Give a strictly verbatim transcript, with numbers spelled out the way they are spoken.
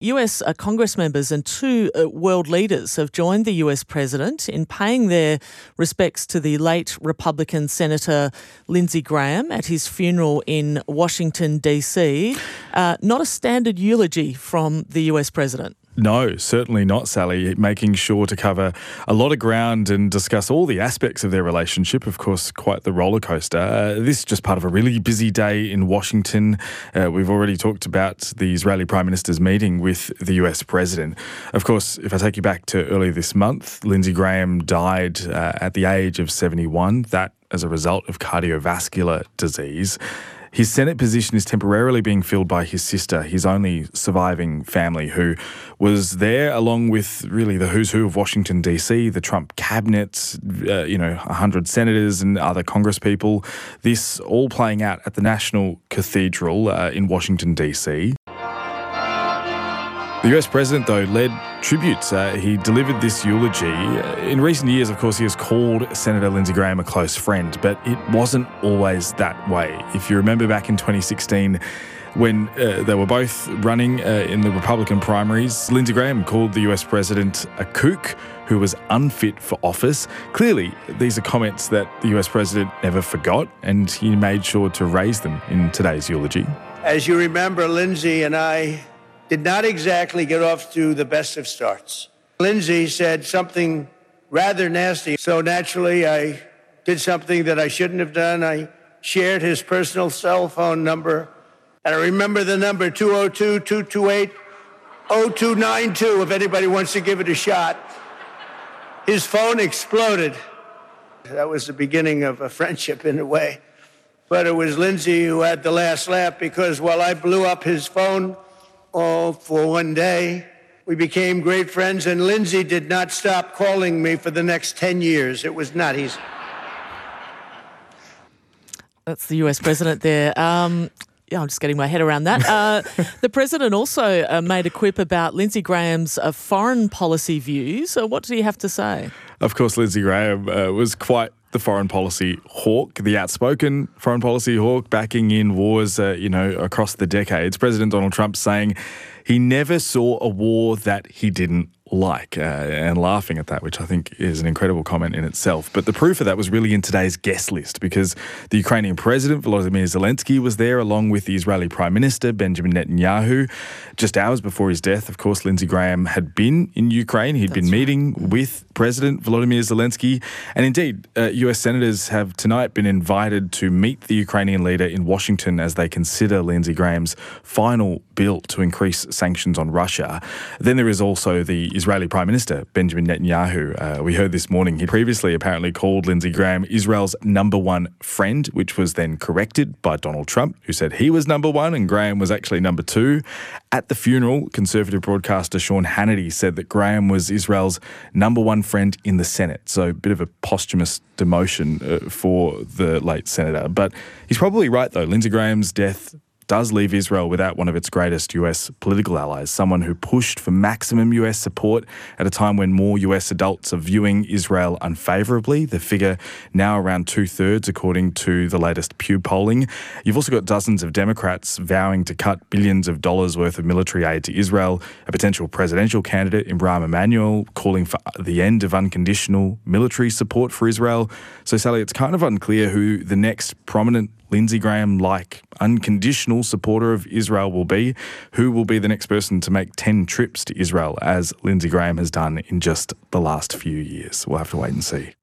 U S uh, Congress members and two uh, world leaders have joined the U S president in paying their respects to the late Republican Senator Lindsey Graham at his funeral in Washington, D C. Uh, not a standard eulogy from the U S president. No, certainly not, Sally. Making sure to cover a lot of ground and discuss all the aspects of their relationship. Of course, quite the roller coaster. Uh, this is just part of a really busy day in Washington. Uh, we've already talked about the Israeli Prime Minister's meeting with the U S president. Of course, if I take you back to earlier this month, Lindsey Graham died uh, at the age of seventy-one. That as a result of cardiovascular disease. His Senate position is temporarily being filled by his sister, his only surviving family, who was there along with really the who's who of Washington, D C, the Trump cabinet, uh, you know, one hundred senators and other congresspeople. This all playing out at the National Cathedral uh, in Washington, D C. The U S president, though, led tributes. Uh, he delivered this eulogy. In recent years, of course, he has called Senator Lindsey Graham a close friend, but it wasn't always that way. If you remember back in twenty sixteen, when uh, they were both running uh, in the Republican primaries, Lindsey Graham called the U S president a kook who was unfit for office. Clearly, these are comments that the U S president never forgot, and he made sure to raise them in today's eulogy. As you remember, Lindsey and I did not exactly get off to the best of starts. Lindsey said something rather nasty, so naturally I did something that I shouldn't have done. I shared his personal cell phone number, and I remember the number two oh two, two two eight, oh two nine two if anybody wants to give it a shot. His phone exploded. That was the beginning of a friendship in a way. But it was Lindsey who had the last laugh, because while I blew up his phone, Oh, for one day, we became great friends, and Lindsey did not stop calling me for the next ten years. It was not easy. That's the U S president there. Um, yeah, I'm just getting my head around that. Uh, the president also uh, made a quip about Lindsey Graham's uh, foreign policy views. So what did he have to say? Of course, Lindsey Graham uh, was quite the foreign policy hawk, the outspoken foreign policy hawk, backing in wars, uh, you know, across the decades. President Donald Trump saying he never saw a war that he didn't like, uh, and laughing at that, which I think is an incredible comment in itself. But the proof of that was really in today's guest list, because the Ukrainian President Volodymyr Zelensky was there, along with the Israeli Prime Minister Benjamin Netanyahu. Just hours before his death, of course, Lindsey Graham had been in Ukraine. He'd That's been meeting right. with President Volodymyr Zelensky. And indeed, uh, U S senators have tonight been invited to meet the Ukrainian leader in Washington as they consider Lindsey Graham's final bill to increase sanctions on Russia. Then there is also the Israeli Prime Minister Benjamin Netanyahu. Uh, we heard this morning he previously apparently called Lindsey Graham Israel's number one friend, which was then corrected by Donald Trump, who said he was number one and Graham was actually number two. At the funeral, Conservative broadcaster Sean Hannity said that Graham was Israel's number one friend in the Senate. So a bit of a posthumous demotion uh, for the late senator. But he's probably right, though. Lindsey Graham's death does leave Israel without one of its greatest U S political allies, someone who pushed for maximum U S support at a time when more U S adults are viewing Israel unfavourably. The figure now around two-thirds, according to the latest Pew polling. You've also got dozens of Democrats vowing to cut billions of dollars worth of military aid to Israel, a potential presidential candidate in Rahm Emanuel calling for the end of unconditional military support for Israel. So, Sally, it's kind of unclear who the next prominent Lindsey Graham-like unconditional supporter of Israel will be. Who will be the next person to make ten trips to Israel, as Lindsey Graham has done in just the last few years? We'll have to wait and see.